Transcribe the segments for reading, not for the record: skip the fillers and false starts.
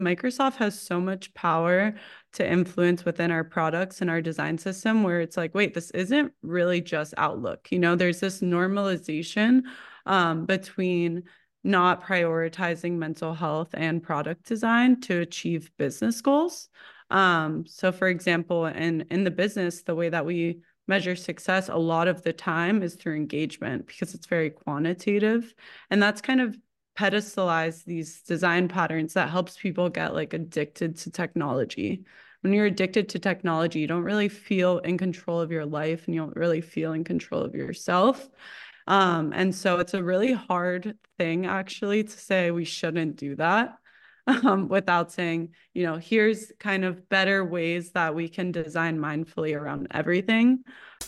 Microsoft has so much power to influence within our products and our design system where it's like, wait, this isn't really just Outlook. There's this normalization between not prioritizing mental health and product design to achieve business goals. So for example, in the business, the way that we measure success a lot of the time is through engagement because it's very quantitative. And that's kind of pedestalize these design patterns that helps people get like addicted to technology. When you're addicted to technology, you don't really feel in control of your life and you don't really feel in control of yourself. And so it's a really hard thing actually to say we shouldn't do that. Without saying, here's kind of better ways that we can design mindfully around everything.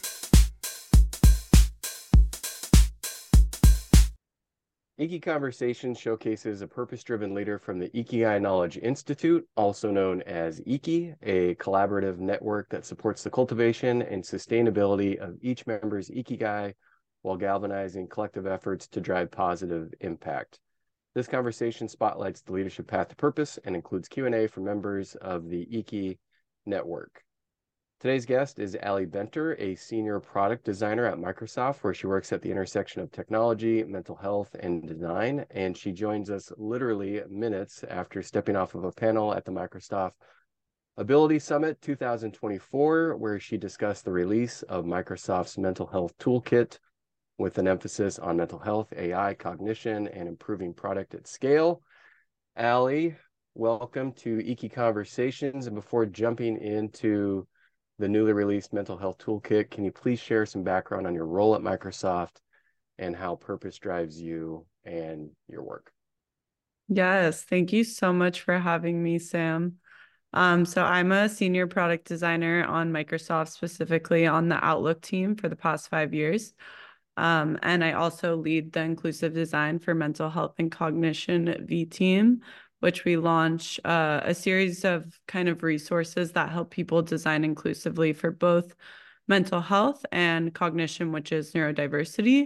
Iki Conversations showcases a purpose-driven leader from the Ikigai Knowledge Institute, also known as Iki, a collaborative network that supports the cultivation and sustainability of each member's Ikigai while galvanizing collective efforts to drive positive impact. This conversation spotlights the leadership path to purpose and includes Q&A for members of the Iki network. Today's guest is Ali Benter, a senior product designer at Microsoft, where she works at the intersection of technology, mental health, and design. And she joins us literally minutes after stepping off of a panel at the Microsoft Ability Summit 2024, where she discussed the release of Microsoft's mental health toolkit with an emphasis on mental health, AI, cognition, and improving product at scale. Ali, welcome to Iki Conversations. And before jumping into the newly released mental health toolkit, can you please share some background on your role at Microsoft and how purpose drives you and your work? Yes, thank you so much for having me, Sam. So I'm a senior product designer on Microsoft, specifically on the Outlook team for the past 5 years. And I also lead the inclusive design for mental health and cognition V team, which we launch a series of kind of resources that help people design inclusively for both mental health and cognition, which is neurodiversity.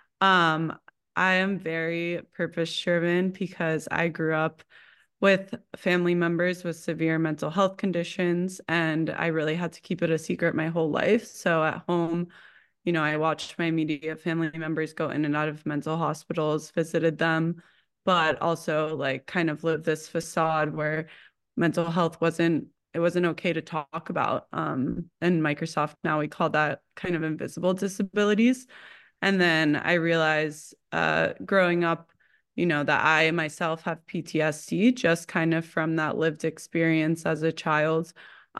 Um, I am very purpose driven because I grew up with family members with severe mental health conditions, and I really had to keep it a secret my whole life. So at home, I watched my immediate family members go in and out of mental hospitals, visited them, but also like kind of lived this facade where mental health wasn't okay to talk about. And Microsoft now we call that kind of invisible disabilities. And then I realized growing up, that I myself have PTSD just kind of from that lived experience as a child.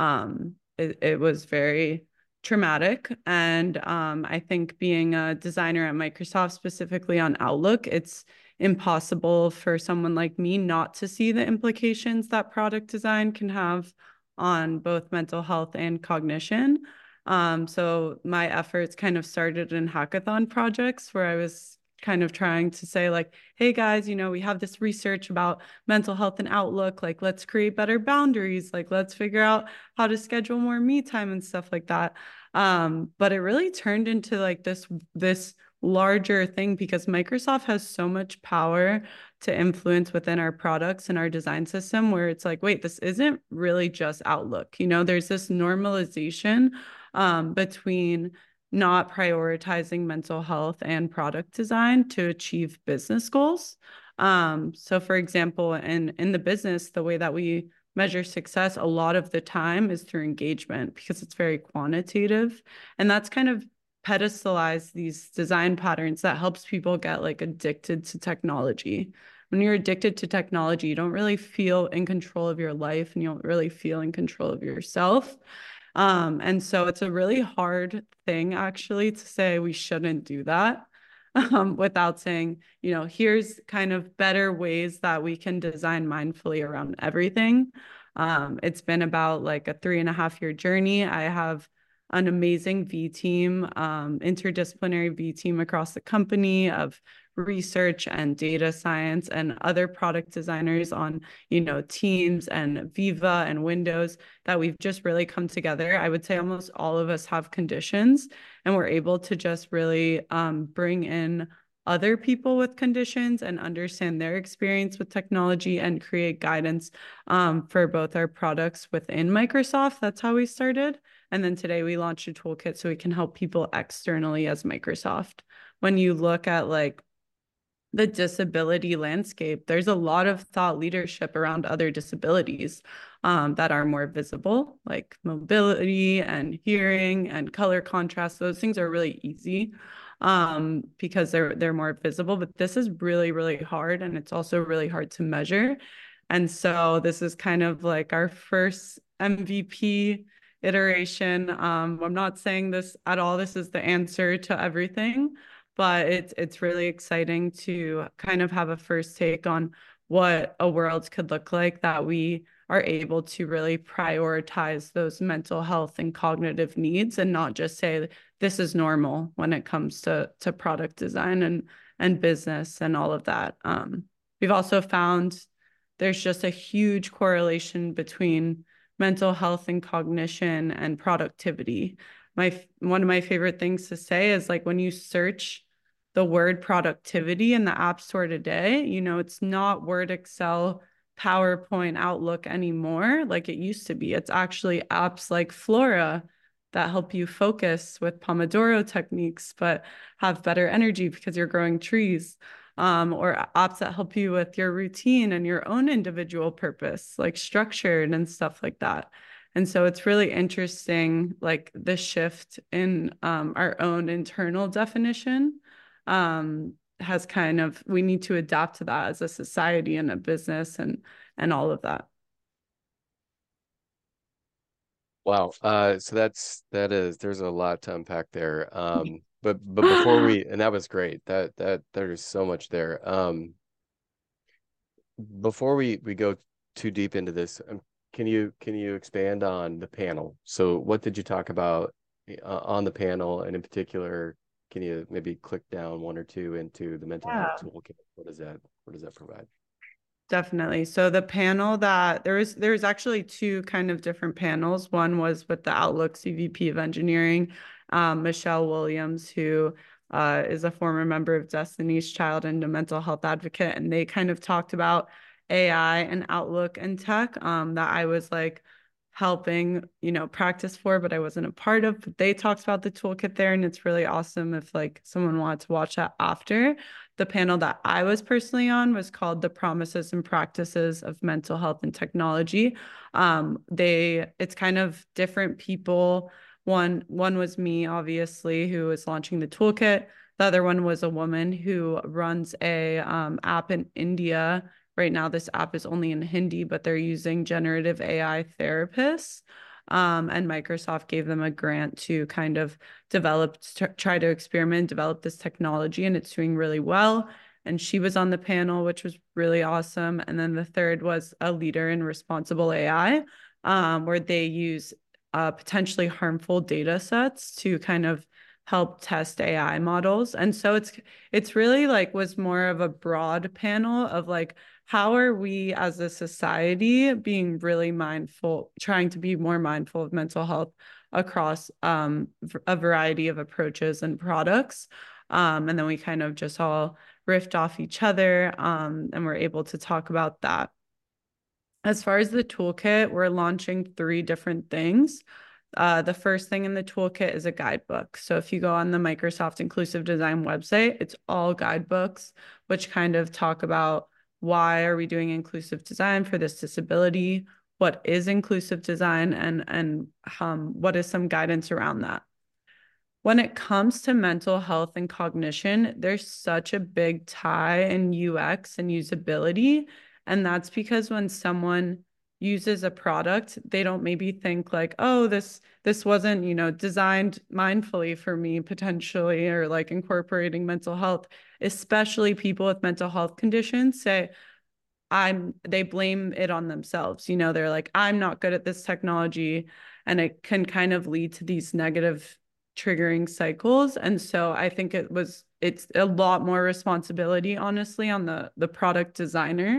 It was very traumatic. And I think being a designer at Microsoft, specifically on Outlook, it's impossible for someone like me not to see the implications that product design can have on both mental health and cognition. So my efforts kind of started in hackathon projects where I was kind of trying to say like, hey guys, we have this research about mental health and Outlook, like let's create better boundaries, like let's figure out how to schedule more me time and stuff like that. But it really turned into like this larger thing because Microsoft has so much power to influence within our products and our design system where it's like, wait, this isn't really just Outlook. There's this normalization between not prioritizing mental health and product design to achieve business goals. So for example, in the business, the way that we measure success a lot of the time is through engagement because it's very quantitative. And that's kind of pedestalize these design patterns that helps people get like addicted to technology. When you're addicted to technology, you don't really feel in control of your life and you don't really feel in control of yourself. And so it's a really hard thing actually to say we shouldn't do that. Without saying, here's kind of better ways that we can design mindfully around everything. It's been about like a 3.5 year journey. I have an amazing V team, interdisciplinary V team across the company of research and data science and other product designers on, Teams and Viva and Windows that we've just really come together. I would say almost all of us have conditions and we're able to just really bring in other people with conditions and understand their experience with technology and create guidance for both our products within Microsoft. That's how we started. And then today we launched a toolkit so we can help people externally as Microsoft. When you look at like the disability landscape, there's a lot of thought leadership around other disabilities that are more visible, like mobility and hearing and color contrast. Those things are really easy because they're more visible. But this is really, really hard, and it's also really hard to measure. And so this is kind of like our first MVP iteration. I'm not saying this at all. This is the answer to everything, but it's really exciting to kind of have a first take on what a world could look like that we are able to really prioritize those mental health and cognitive needs and not just say this is normal when it comes to product design and business and all of that. We've also found there's just a huge correlation between mental health and cognition and productivity. One of my favorite things to say is like when you search the word productivity in the App Store today, it's not Word, Excel, PowerPoint, Outlook anymore like it used to be. It's actually apps like Flora that help you focus with Pomodoro techniques, but have better energy because you're growing trees. Or apps that help you with your routine and your own individual purpose, like structured and stuff like that. And so it's really interesting, like the shift in our own internal definition has kind of, we need to adapt to that as a society and a business and all of that. Wow. So there's a lot to unpack there. But before we, and that was great. There's so much there. Before we go too deep into this, can you expand on the panel? So what did you talk about on the panel, and in particular, can you maybe click down one or two into the mental health Yeah. toolkit? What does that provide? Definitely. So the panel that there was actually two kind of different panels. One was with the Outlook CVP of Engineering, Michelle Williams, who is a former member of Destiny's Child and a mental health advocate, and they kind of talked about AI and Outlook and tech that I was like helping, practice for, but I wasn't a part of. But they talked about the toolkit there, and it's really awesome if like someone wanted to watch that after. The panel that I was personally on was called The Promises and Practices of Mental Health and Technology. It's kind of different people. One was me, obviously, who was launching the toolkit. The other one was a woman who runs a app in India. Right now, this app is only in Hindi, but they're using generative AI therapists. And Microsoft gave them a grant to kind of try to experiment, develop this technology, and it's doing really well. And she was on the panel, which was really awesome. And then the third was a leader in responsible AI, where they use potentially harmful data sets to kind of help test AI models. And so it's really like was more of a broad panel of like how are we as a society being really mindful, trying to be more mindful of mental health across a variety of approaches and products. And then we kind of just all riffed off each other and we're able to talk about that. As far as the toolkit, we're launching 3 different things. The first thing in the toolkit is a guidebook. So if you go on the Microsoft Inclusive Design website, it's all guidebooks, which kind of talk about why are we doing inclusive design for this disability, what is inclusive design, and what is some guidance around that. When it comes to mental health and cognition, there's such a big tie in UX and usability. And that's because when someone uses a product, they don't maybe think like, oh, this wasn't, designed mindfully for me potentially, or like incorporating mental health, especially people with mental health conditions say, they blame it on themselves. They're like, I'm not good at this technology. And it can kind of lead to these negative triggering cycles. And so I think it's a lot more responsibility, honestly, on the product designer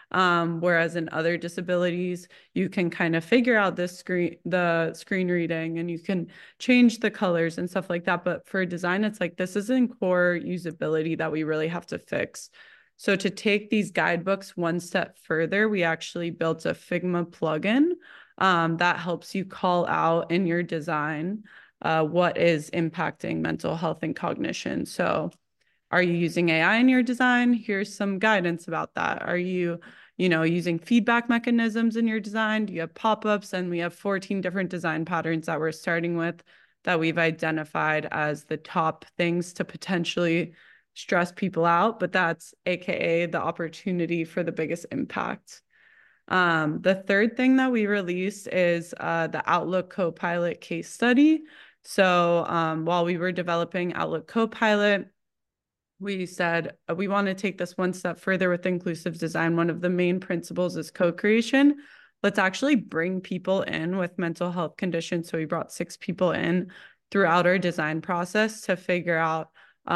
Whereas in other disabilities, you can kind of figure out the screen reading, and you can change the colors and stuff like that. But for design, it's like this isn't core usability that we really have to fix. So to take these guidebooks one step further, we actually built a Figma plugin that helps you call out in your design what is impacting mental health and cognition. So are you using AI in your design? Here's some guidance about that. Are you, using feedback mechanisms in your design? Do you have pop-ups? And we have 14 different design patterns that we're starting with that we've identified as the top things to potentially stress people out, but that's AKA the opportunity for the biggest impact. The third thing that we released is the Outlook Copilot case study. So while we were developing Outlook Copilot, we said we want to take this one step further with inclusive design. One of the main principles is co-creation. Let's actually bring people in with mental health conditions. So we brought 6 people in throughout our design process to figure out,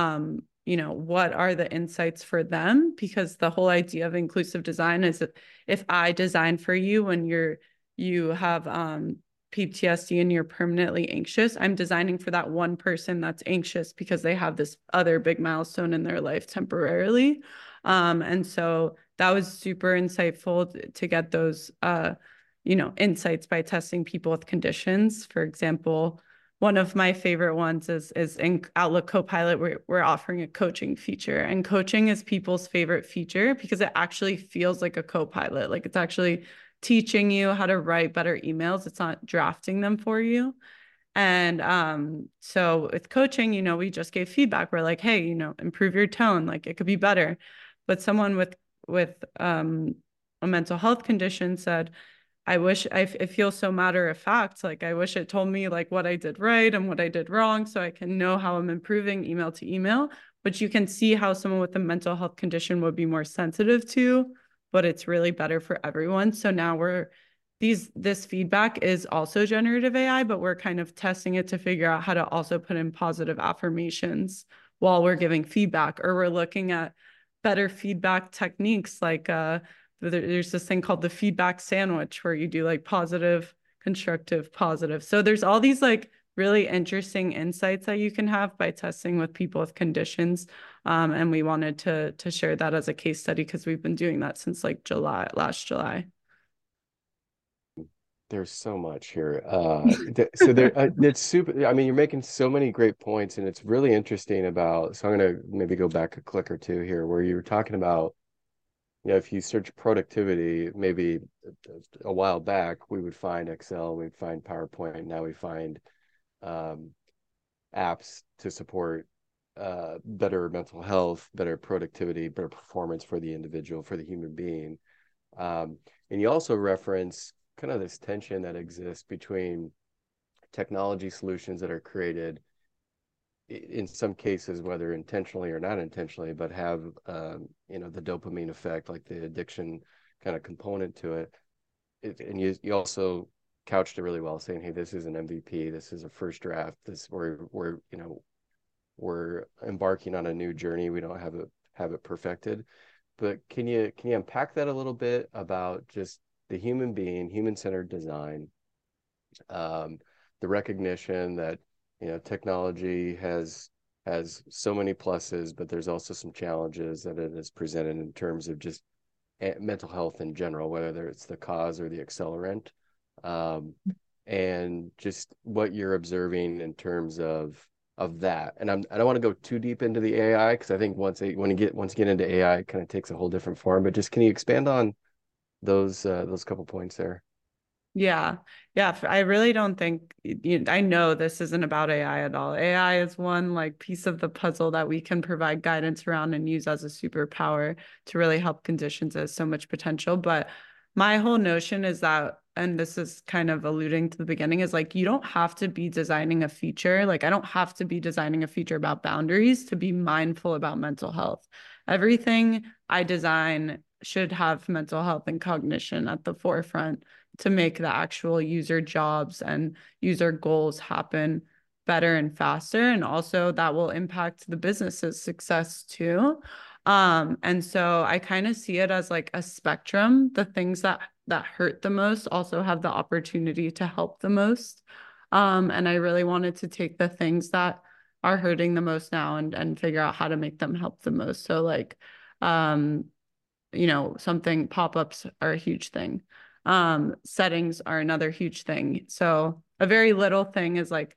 what are the insights for them? Because the whole idea of inclusive design is that if I design for you when you have PTSD and you're permanently anxious, I'm designing for that one person that's anxious because they have this other big milestone in their life temporarily. And so that was super insightful to get those, insights by testing people with conditions. For example, one of my favorite ones is in Outlook Copilot, we're offering a coaching feature, and coaching is people's favorite feature because it actually feels like a copilot. Like it's actually teaching you how to write better emails. It's not drafting them for you. And so with coaching, we just gave feedback. We're like, hey, improve your tone. Like it could be better. But someone with a mental health condition said, I wish it feels so matter of fact. Like I wish it told me like what I did right and what I did wrong so I can know how I'm improving email to email. But you can see how someone with a mental health condition would be more sensitive to, but it's really better for everyone. So now this feedback is also generative AI, but we're kind of testing it to figure out how to also put in positive affirmations while we're giving feedback, or we're looking at better feedback techniques like there's this thing called the feedback sandwich where you do like positive, constructive, positive. So there's all these like really interesting insights that you can have by testing with people with conditions. And we wanted to share that as a case study because we've been doing that since like last July. There's so much here. It's super. I mean, you're making so many great points, and it's really interesting about. So I'm gonna maybe go back a click or two here, where you were talking about, if you search productivity, maybe a while back, we would find Excel, we'd find PowerPoint. Now we find apps to support better mental health, better productivity, better performance for the individual, for the human being. And you also reference kind of this tension that exists between technology solutions that are created in some cases, whether intentionally or not intentionally, but have the dopamine effect, like the addiction kind of component to it. And you also couched it really well, saying, "Hey, this is an MVP. This is a first draft. We're embarking on a new journey. We don't have it perfected." But can you unpack that a little bit about just the human being, human-centered design, the recognition that technology has so many pluses, but there's also some challenges that it has presented in terms of just mental health in general, whether it's the cause or the accelerant, and just what you're observing in terms of that. And I don't want to go too deep into the AI because I think once you get into AI, it kind of takes a whole different form. But just can you expand on those couple points there? Yeah. Yeah. I really don't think, I know this isn't about AI at all. AI is one like piece of the puzzle that we can provide guidance around and use as a superpower to really help conditions as so much potential. But my whole notion is that, and this is kind of alluding to the beginning, is like, you don't have to be designing a feature. Like, I don't have to be designing a feature about boundaries to be mindful about mental health. Everything I design should have mental health and cognition at the forefront to make the actual user jobs and user goals happen better and faster. And also that will impact the business's success too. And so I kind of see it as like a spectrum. The things that hurt the most also have the opportunity to help the most. And I really wanted to take the things that are hurting the most now and figure out how to make them help the most. So like um something pop-ups are a huge thing. Settings are another huge thing. So a very little thing is like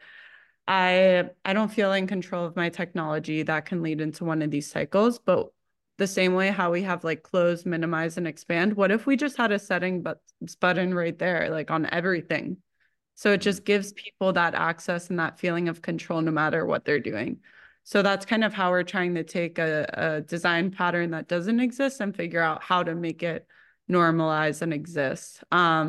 I don't feel in control of my technology that can lead into one of these cycles, but the same way how we have like close, minimize, and expand, what if we just had a setting button right there, like on everything? So it just gives people that access and that feeling of control no matter what they're doing. So that's kind of how we're trying to take a design pattern that doesn't exist and figure out how to make it normalize and exist.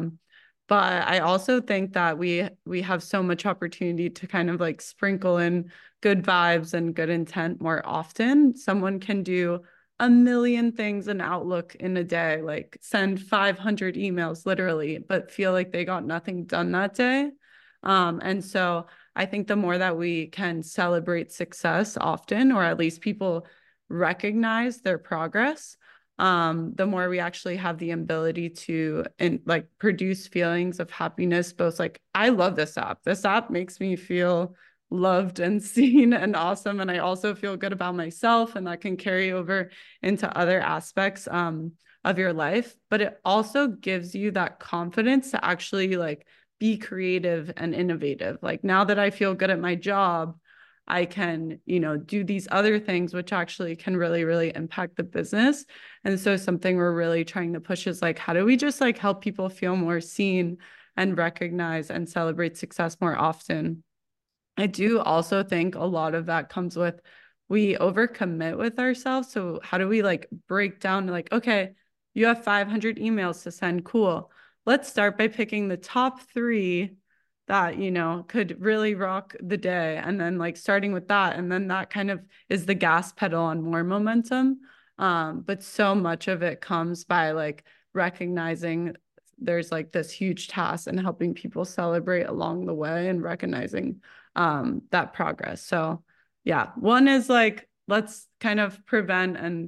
But I also think that we have so much opportunity to kind of like sprinkle in good vibes and good intent more often. Someone can do a million things in Outlook in a day, like send 500 emails literally, but feel like they got nothing done that day. And so I think the more that we can celebrate success often, or at least people recognize their progress, the more we actually have the ability to like produce feelings of happiness, both like, I love this app. This app makes me feel loved and seen and awesome. And I also feel good about myself, and that can carry over into other aspects of your life. But it also gives you that confidence to actually like be creative and innovative. Like now that I feel good at my job, I can, do these other things, which actually can really, really impact the business. And so something we're really trying to push is like, how do we just like help people feel more seen and recognize and celebrate success more often? I do also think a lot of that comes with we overcommit with ourselves. So how do we like break down like, okay, you have 500 emails to send. Cool. Let's start by picking the top three that, could really rock the day. And then like starting with that. And then that kind of is the gas pedal on more momentum. But so much of it comes by like recognizing there's like this huge task and helping people celebrate along the way and recognizing that progress. So yeah, one is like let's kind of prevent and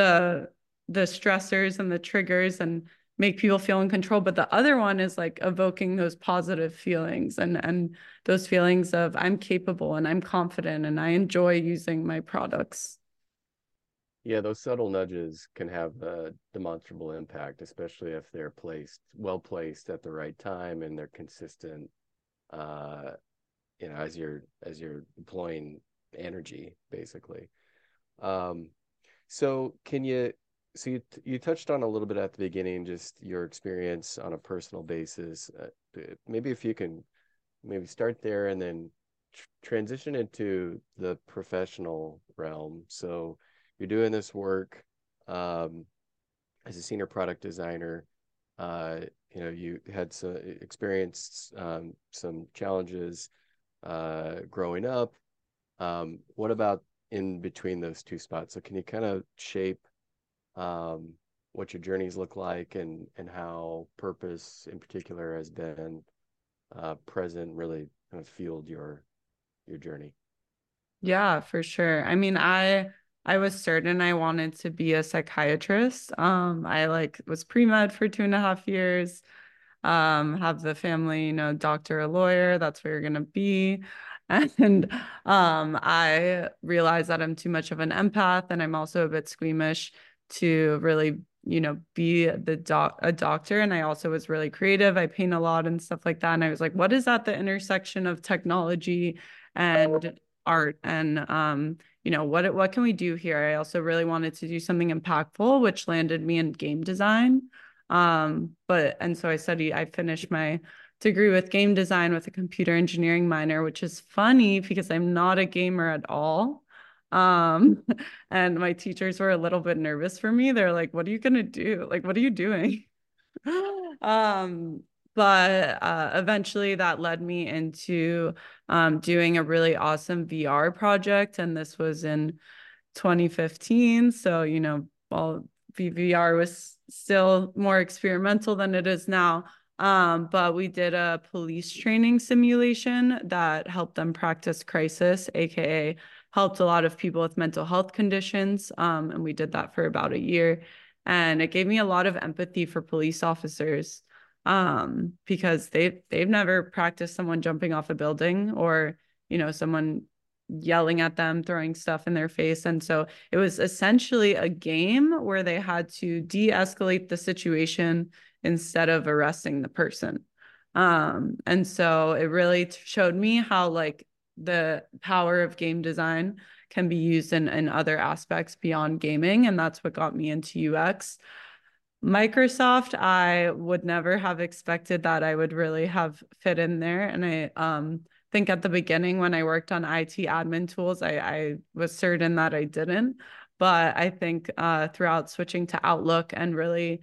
the stressors and the triggers and make people feel in control. But the other one is like evoking those positive feelings and those feelings of I'm capable and I'm confident and I enjoy using my products. Yeah, those subtle nudges can have a demonstrable impact, especially if they're well placed at the right time and they're consistent. Uh, as you're deploying energy, basically. Um, so can you so you touched on a little bit at the beginning, just your experience on a personal basis. Maybe if you can maybe start there and then transition into the professional realm. So you're doing this work um, as a senior product designer. Uh, you had some experienced some challenges growing up. What about in between those two spots? So can you kind of shape um, what your journeys look like and how purpose in particular has been present, really kind of fueled your journey? Yeah, for sure. I mean, I was certain I wanted to be a psychiatrist. I like was pre-med for 2.5 years. Have the family, doctor, a lawyer, that's where you're gonna be. And I realized that I'm too much of an empath and I'm also a bit squeamish to really, be a doctor. And I also was really creative. I paint a lot and stuff like that. And I was like, what is at the intersection of technology and art? And what can we do here? I also really wanted to do something impactful, which landed me in game design. And so I finished my degree with game design with a computer engineering minor, which is funny because I'm not a gamer at all. Um, and my teachers were a little bit nervous for me. They're like, what are you gonna do? Like, what are you doing? Um, but eventually that led me into doing a really awesome VR project. And this was in 2015. So, while VR was still more experimental than it is now. But we did a police training simulation that helped them practice crisis, aka helped a lot of people with mental health conditions. And we did that for about a year. And it gave me a lot of empathy for police officers, because they've never practiced someone jumping off a building, or, someone yelling at them, throwing stuff in their face. And so it was essentially a game where they had to de-escalate the situation instead of arresting the person. And so it really showed me how like the power of game design can be used in other aspects beyond gaming. And that's what got me into UX. Microsoft, I would never have expected that I would really have fit in there. And I think at the beginning when I worked on IT admin tools, I was certain that I didn't. But I think throughout switching to Outlook and really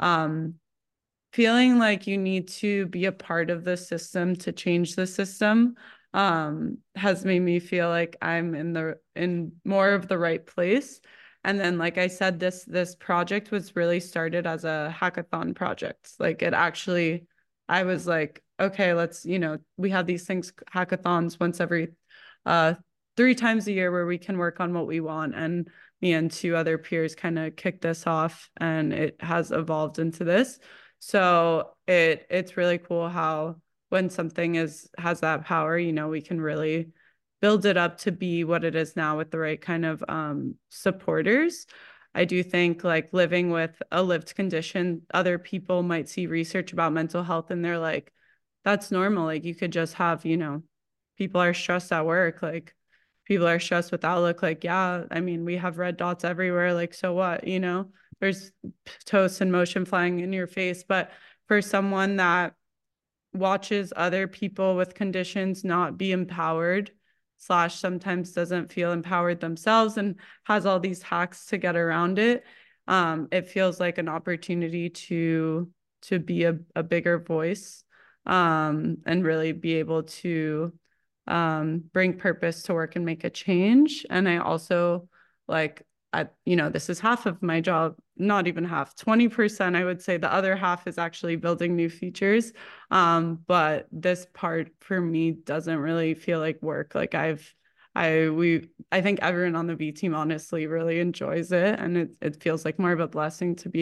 feeling like you need to be a part of the system to change the system has made me feel like I'm in more of the right place. And then, like I said, this project was really started as a hackathon project. Like it actually, I was like, okay, let's, we have these things, hackathons once every 3 times a year where we can work on what we want. And me and 2 other peers kind of kicked this off, and it has evolved into this. So it's really cool how when something has that power, we can really build it up to be what it is now with the right kind of supporters. I do think like living with a lived condition, other people might see research about mental health and they're like, that's normal. Like you could just have, people are stressed at work, like people are stressed with Outlook. Like, yeah, I mean, we have red dots everywhere. Like, so what, there's toast and motion flying in your face. But for someone that watches other people with conditions not be empowered, slash sometimes doesn't feel empowered themselves and has all these hacks to get around it, it feels like an opportunity to be a bigger voice, and really be able to bring purpose to work and make a change. And I also like, this is half of my job, not even half, 20%. I would say the other half is actually building new features. But this part for me doesn't really feel like work. Like I think everyone on the V team honestly really enjoys it. And it feels like more of a blessing to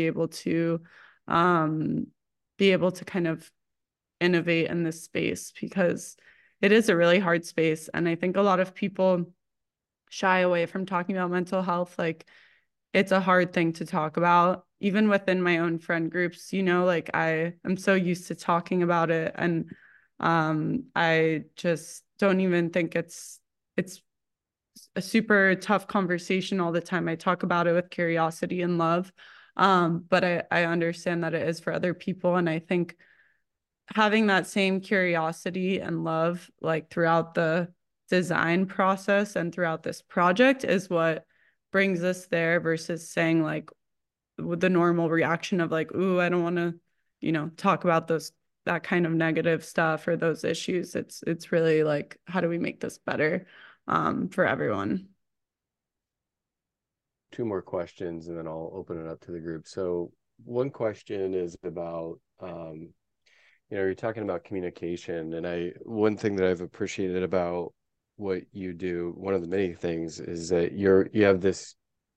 um, be able to kind of innovate in this space, because it is a really hard space. And I think a lot of people shy away from talking about mental health. Like it's a hard thing to talk about, even within my own friend groups, like I am so used to talking about it. And I just don't even think it's a super tough conversation all the time. I talk about it with curiosity and love. But I understand that it is for other people. And I think having that same curiosity and love like throughout the design process and throughout this project is what brings us there, versus saying like with the normal reaction of like, ooh, I don't want to, talk about that kind of negative stuff or those issues. It's really like, how do we make this better for everyone? 2 more questions and then I'll open it up to the group. So one question is about you're talking about communication, and one thing that I've appreciated about what you do, one of the many things, is that you have this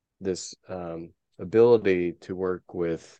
ability to work with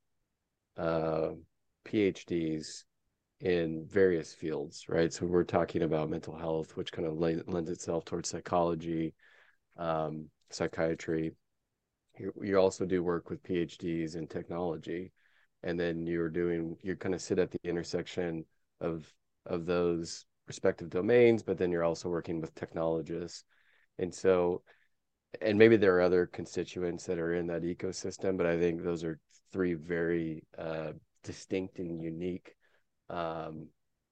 PhDs in various fields, right? So we're talking about mental health, which kind of lends itself towards psychology, psychiatry. You also do work with PhDs in technology, and then you kind of sit at the intersection of those respective domains, but then you're also working with technologists. And so, and maybe there are other constituents that are in that ecosystem, but I think those are 3 very distinct and unique um,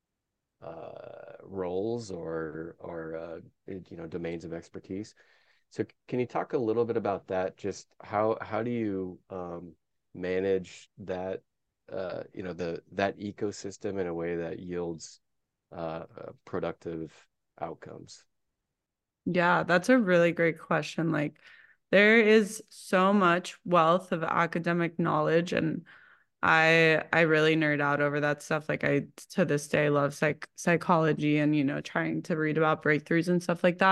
roles or domains of expertise. So can you talk a little bit about that? Just how do you manage that that ecosystem in a way that yields productive outcomes? Yeah, that's a really great question. Like, there is so much wealth of academic knowledge, and I really nerd out over that stuff. Like, I to this day love psychology and trying to read about breakthroughs and stuff like that.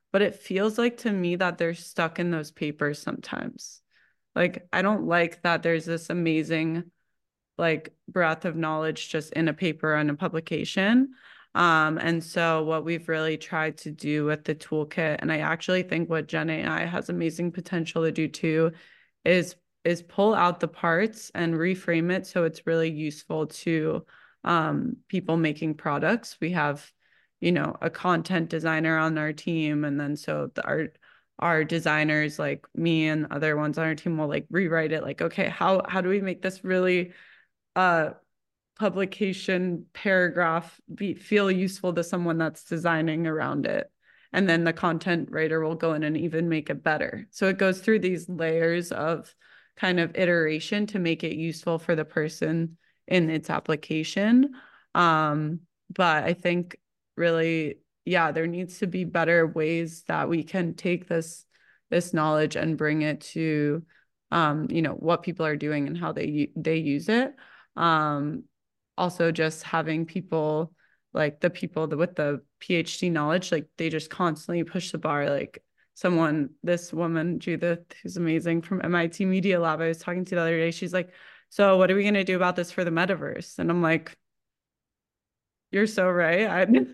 but it feels like to me that they're stuck in those papers sometimes. Like, I don't like that there's this amazing like breadth of knowledge just in a paper and a publication. And so what we've really tried to do with the toolkit, and I actually think what Gen AI has amazing potential to do too, is pull out the parts and reframe it so it's really useful to people making products. We have, you know, a content designer on our team, and then so our designers like me and other ones on our team will like rewrite it like, okay, how do we make this really uh publication paragraph feel useful to someone that's designing around it, and then the content writer will go in and even make it better. So it goes through these layers of kind of iteration to make it useful for the person in its application. But I think really, yeah, there needs to be better ways that we can take this knowledge and bring it to you know, what people are doing and how they use it. um Also just having people like the people with the PhD knowledge, like they just constantly push the bar. Like this woman, Judith, who's amazing from MIT Media Lab, I was talking to the other day, she's like, so what are we going to do about this for the metaverse? And I'm like, you're so right.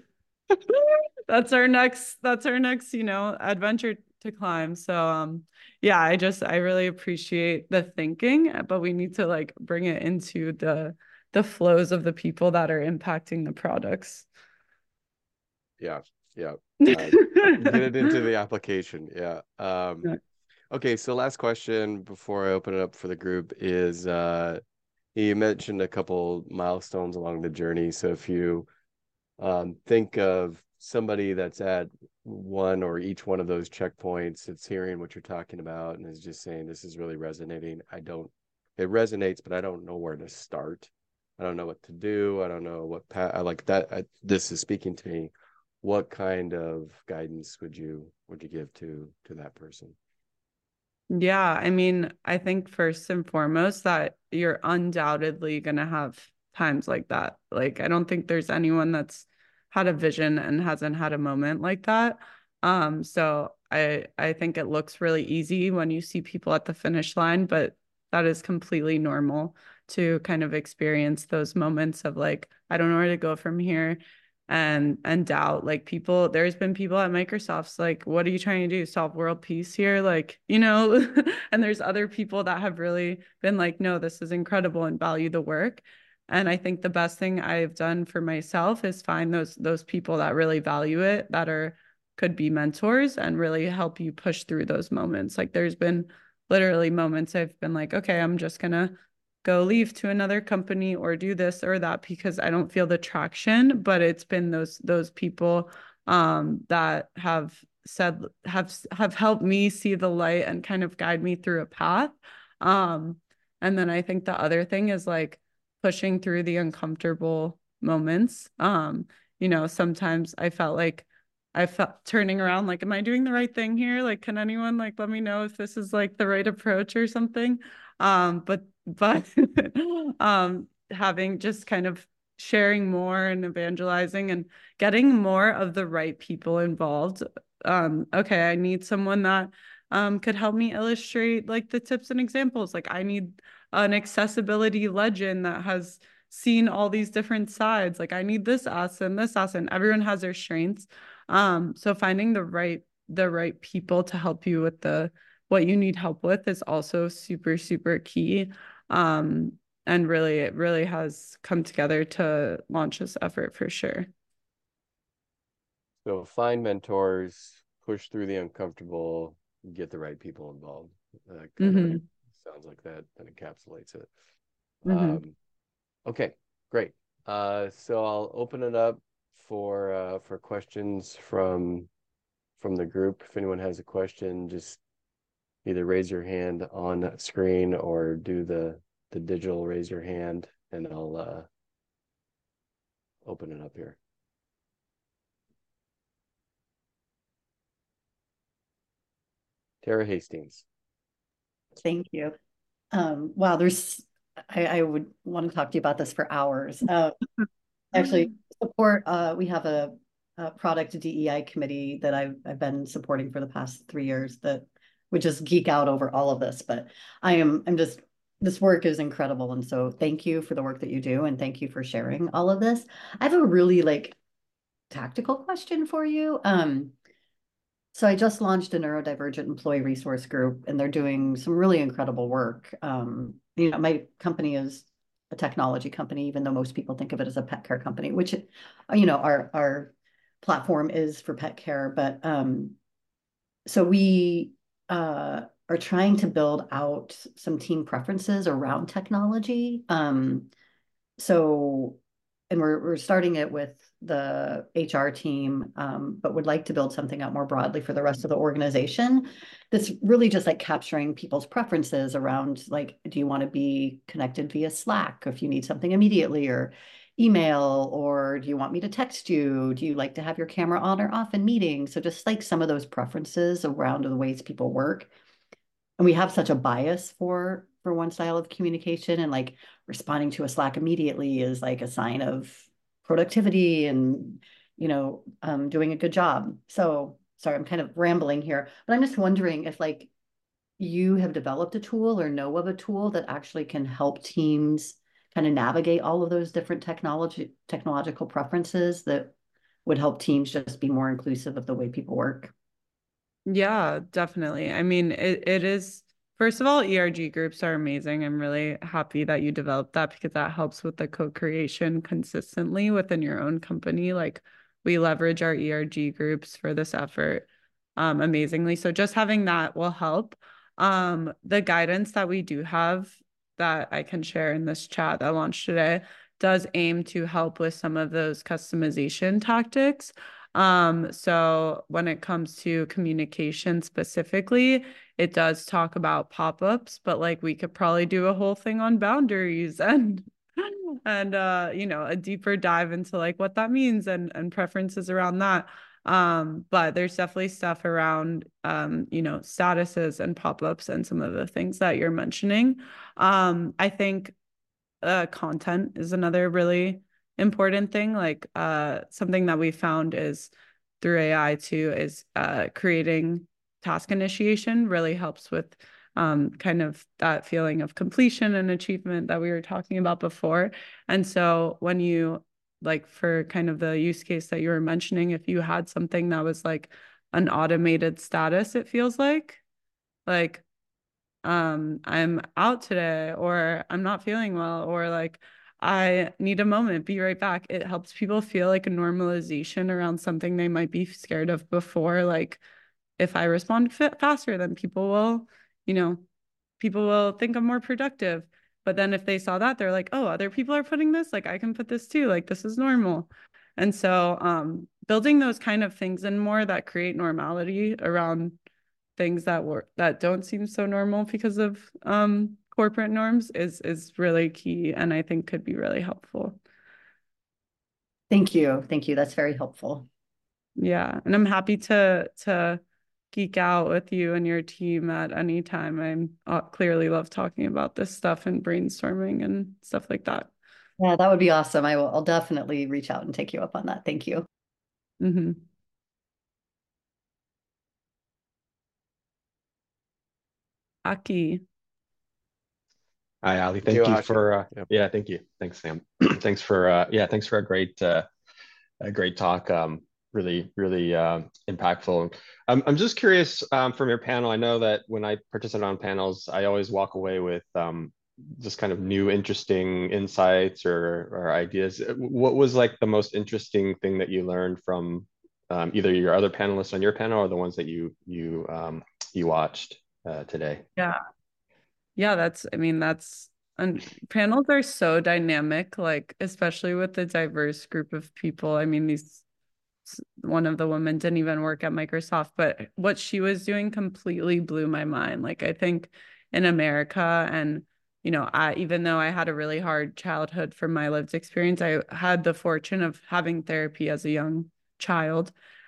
That's our next, you know, adventure to climb. So yeah, I really appreciate the thinking, but we need to like bring it into the flows of the people that are impacting the products. Yeah, yeah. Get it into the application. Yeah. Okay, so last question before I open it up for the group is you mentioned a couple milestones along the journey. So if you think of somebody that's at one or each one of those checkpoints, it's hearing what you're talking about and is just saying, this is really resonating. It resonates, but I don't know where to start. I don't know what to do. I don't know what path. I like that. This is speaking to me. What kind of guidance would you give to that person? Yeah, I mean, I think first and foremost that you're undoubtedly going to have times like that. Like, I don't think there's anyone that's had a vision and hasn't had a moment like that. So I think it looks really easy when you see people at the finish line, but that is completely normal to kind of experience those moments of like, I don't know where to go from here, and doubt. Like people, there's been people at Microsoft's like, what are you trying to do, solve world peace here, like, you know? And there's other people that have really been like, no, this is incredible and value the work. And I think the best thing I've done for myself is find those people that really value it, that are could be mentors and really help you push through those moments. Like there's been literally moments I've been like, okay, I'm just gonna go leave to another company or do this or that because I don't feel the traction. But it's been those people that have said have helped me see the light and kind of guide me through a path. Um, and then I think the other thing is like pushing through the uncomfortable moments. You know, sometimes I felt turning around like, am I doing the right thing here? Like, can anyone like let me know if this is like the right approach or something? But having just kind of sharing more and evangelizing and getting more of the right people involved. Okay, I need someone that could help me illustrate like the tips and examples. Like I need an accessibility legend that has seen all these different sides. Like I need this asset and this asset, and everyone has their strengths. So finding the right people to help you with the what you need help with is also super, super key. Um, and really, it really has come together to launch this effort for sure. So find mentors, push through the uncomfortable, get the right people involved. Kind of Mm-hmm. sounds like that encapsulates it. Mm-hmm. Okay, great. So I'll open it up for questions from the group. If anyone has a question, just either raise your hand on screen or do the digital raise your hand, and I'll open it up here. Tara Hastings. Thank you. Wow, I would want to talk to you about this for hours. Actually, support, we have a product DEI committee that I've been supporting for the past 3 years that would just geek out over all of this. But I'm just, this work is incredible. And so thank you for the work that you do. And thank you for sharing all of this. I have a really like tactical question for you. So I just launched a neurodivergent employee resource group, and they're doing some really incredible work. My company is a technology company, even though most people think of it as a pet care company, which, our platform is for pet care. But so we are trying to build out some team preferences around technology. So, and we're starting it with the HR team, but would like to build something out more broadly for the rest of the organization. That's really just like capturing people's preferences around, like, do you want to be connected via Slack if you need something immediately, or email, or do you want me to text you? Do you like to have your camera on or off in meetings? So just like some of those preferences around the ways people work. And we have such a bias for one style of communication, and like responding to a Slack immediately is like a sign of productivity and doing a good job. So sorry, I'm kind of rambling here, but I'm just wondering if like you have developed a tool or know of a tool that actually can help teams kind of navigate all of those different technological preferences that would help teams just be more inclusive of the way people work. Yeah, definitely. I mean, it is, first of all, ERG groups are amazing. I'm really happy that you developed that because that helps with the co-creation consistently within your own company. Like we leverage our ERG groups for this effort amazingly. So just having that will help. The guidance that we do have that I can share in this chat that launched today does aim to help with some of those customization tactics. So when it comes to communication specifically, it does talk about pop-ups, but like we could probably do a whole thing on boundaries and a deeper dive into like what that means and preferences around that. But there's definitely stuff around statuses and pop-ups and some of the things that you're mentioning. I think content is another really important thing. Like something that we found is through AI too is creating task initiation really helps with kind of that feeling of completion and achievement that we were talking about before. And so when you like for kind of the use case that you were mentioning, if you had something that was like an automated status, it feels like I'm out today, or I'm not feeling well, or like I need a moment, be right back. It helps people feel like a normalization around something they might be scared of before. Like if I respond faster, then you know, people will think I'm more productive. But then if they saw that, they're like, oh, other people are putting this, like I can put this too, like this is normal. And so building those kind of things in more that create normality around things that don't seem so normal because of corporate norms is really key, and I think could be really helpful. Thank you. Thank you. That's very helpful. Yeah, and I'm happy to geek out with you and your team at any time. I clearly love talking about this stuff and brainstorming and stuff like that. Yeah, that would be awesome. I'll definitely reach out and take you up on that. Thank you. Mm-hmm. Aki. Hi, Ali. Thank you for Yep. yeah, thank you. Thanks, Sam. Thanks for thanks for a great talk. Really impactful. I'm just curious from your panel. I know that when I participate on panels, I always walk away with just kind of new, interesting insights or ideas. What was like the most interesting thing that you learned from either your other panelists on your panel or the ones that you watched today? Yeah, that's and panels are so dynamic, like especially with the diverse group of people. I mean, one of the women didn't even work at Microsoft, but what she was doing completely blew my mind. Like I think in America, and even though I had a really hard childhood from my lived experience, I had the fortune of having therapy as a young child.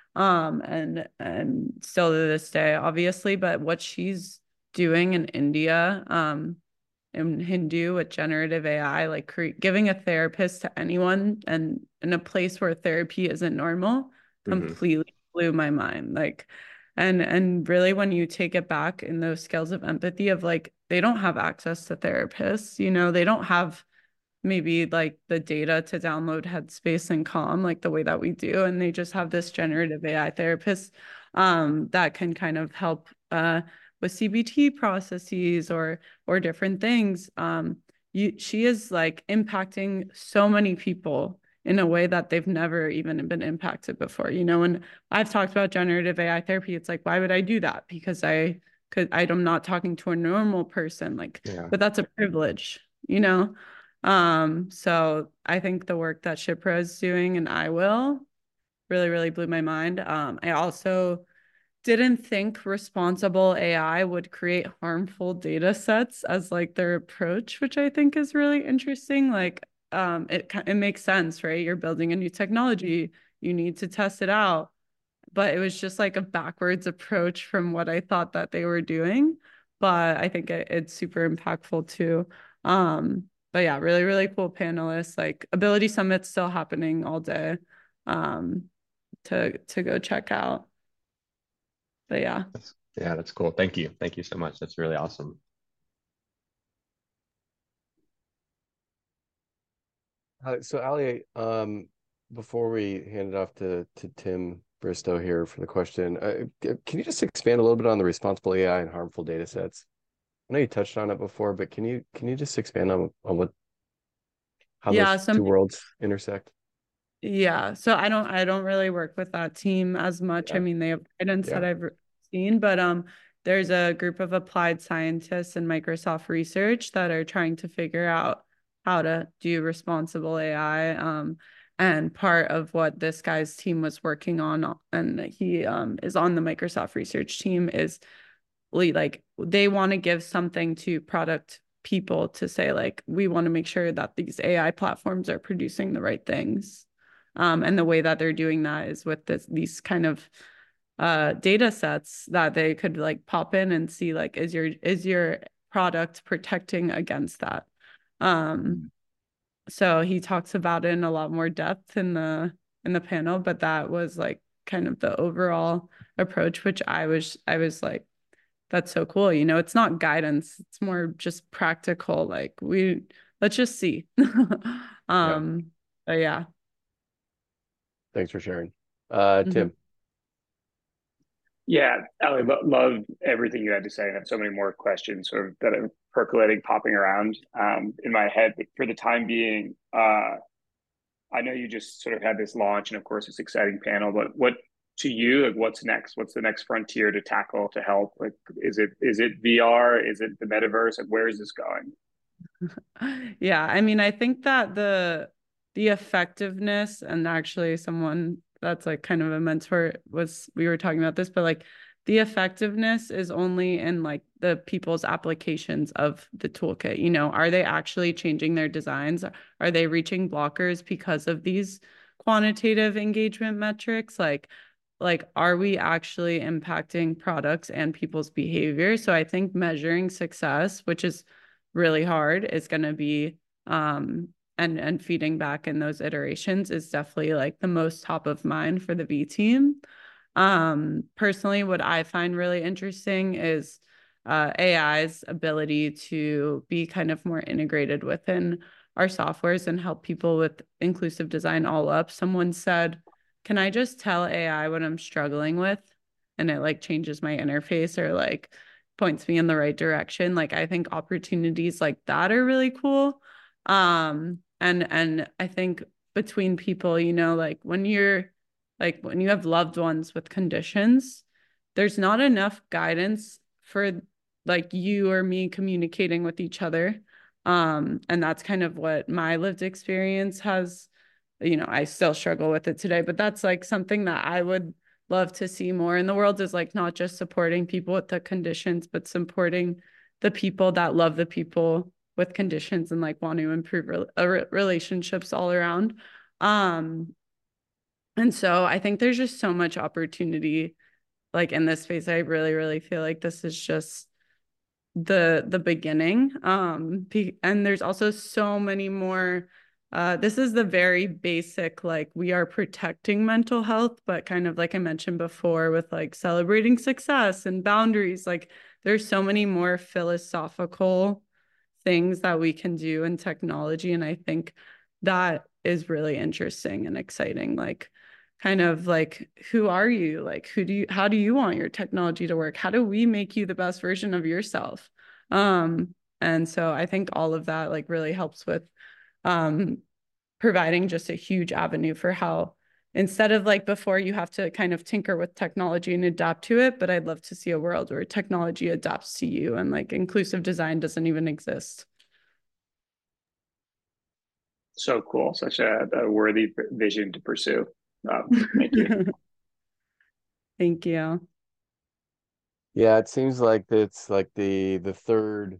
And still to this day, obviously, but what she's doing in India, in Hindu with generative AI, like giving a therapist to anyone and in a place where therapy isn't normal, completely blew my mind. Like, and really when you take it back in those scales of empathy of like, they don't have access to therapists, you know, they don't have maybe like the data to download Headspace and Calm like the way that we do. And they just have this generative AI therapist that can kind of help with CBT processes or different things. She is like impacting so many people in a way that they've never even been impacted before. You know, and I've talked about generative AI therapy. It's like, why would I do that? Because I'm not talking to a normal person, like, Yeah. but that's a privilege, you know? So I think the work that Shipra is doing and I will really, really blew my mind. I also didn't think responsible AI would create harmful data sets as like their approach, which I think is really interesting. Like, it makes sense, right? You're building a new technology, you need to test it out. But it was just like a backwards approach from what I thought that they were doing. But I think it's super impactful too. But yeah, really, really cool panelists. Like Ability Summit's still happening all day to go check out. But yeah. That's cool. Thank you. Thank you so much. That's really awesome. So Ali, before we hand it off to Tim Bristow here for the question, can you just expand a little bit on the responsible AI and harmful data sets? I know you touched on it before, but can you just expand on how Yeah, those two worlds intersect? Yeah, so I don't really work with that team as much. I Yeah, mean, they have guidance that yeah. I've seen, but there's a group of applied scientists in Microsoft Research that are trying to figure out how to do responsible AI. And part of what this guy's team was working on, and he is on the Microsoft Research team, is like they want to give something to product people to say like we want to make sure that these AI platforms are producing the right things. And the way that they're doing that is with these kind of data sets that they could like pop in and see like is your product protecting against that. So he talks about it in a lot more depth in the panel, but that was like kind of the overall approach, which I was like, that's so cool. You know, it's not guidance, it's more just practical. Like let's just see. Yeah. But yeah. Thanks for sharing. Mhm. Tim. Yeah, Ali, love everything you had to say, and have so many more questions sort of that are percolating, popping around in my head. But for the time being, I know you just sort of had this launch, and of course, this exciting panel. But what to you, like, what's next? What's the next frontier to tackle to help? Like, is it VR? Is it the metaverse? Like, where is this going? Yeah, I mean, I think that the effectiveness, and actually someone that's like kind of a mentor was, we were talking about this, but like the effectiveness is only in like the people's applications of the toolkit. You know, are they actually changing their designs? Are they reaching blockers because of these quantitative engagement metrics? Like are we actually impacting products and people's behavior? So I think measuring success, which is really hard, is going to be and feeding back in those iterations is definitely like the most top of mind for the V team. Personally, what I find really interesting is AI's ability to be kind of more integrated within our softwares and help people with inclusive design all up. Someone said, can I just tell AI what I'm struggling with? And it like changes my interface or like points me in the right direction. Like I think opportunities like that are really cool. And I think between people, you know, like when you have loved ones with conditions, there's not enough guidance for like you or me communicating with each other. And that's kind of what my lived experience has, you know, I still struggle with it today, but that's like something that I would love to see more in the world, is like not just supporting people with the conditions, but supporting the people that love the people with conditions and like want to improve relationships all around. And so I think there's just so much opportunity like in this space. I really, really feel like this is just the beginning. And there's also so many more This is the very basic, like we are protecting mental health, but kind of like I mentioned before with like celebrating success and boundaries, like there's so many more philosophical things that we can do in technology. And I think that is really interesting and exciting. Like kind of like, who are you? Like, how do you want your technology to work? How do we make you the best version of yourself? And so I think all of that like really helps with um, providing just a huge avenue for how instead of like before you have to kind of tinker with technology and adapt to it, but I'd love to see a world where technology adapts to you and like inclusive design doesn't even exist. So cool. Such a worthy vision to pursue. Thank you. Thank you. Yeah, it seems like it's like the third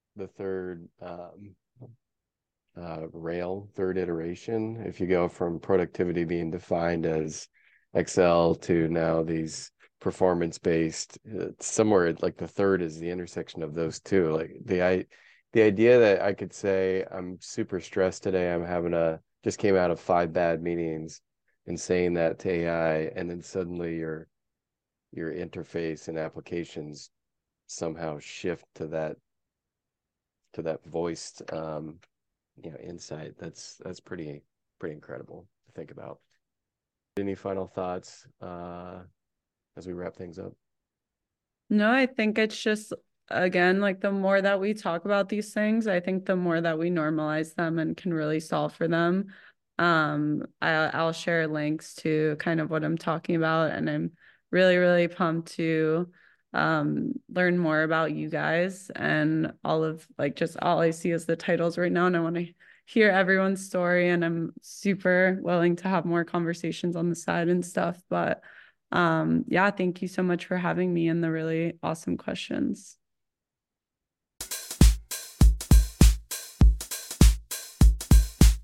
third iteration. If you go from productivity being defined as Excel to now these performance based, somewhere like the third is the intersection of those two. Like the idea that I could say I'm super stressed today, just came out of 5 bad meetings, and saying that to AI, and then suddenly your interface and applications somehow shift to that voiced insight. That's pretty incredible to think about. Any final thoughts as we wrap things up? No, I think it's just, again, like the more that we talk about these things, I think the more that we normalize them and can really solve for them. I'll share links to kind of what I'm talking about, and I'm really, really pumped to learn more about you guys and all of like just all I see is the titles right now, and I want to hear everyone's story, and I'm super willing to have more conversations on the side and stuff. But yeah, thank you so much for having me and the really awesome questions.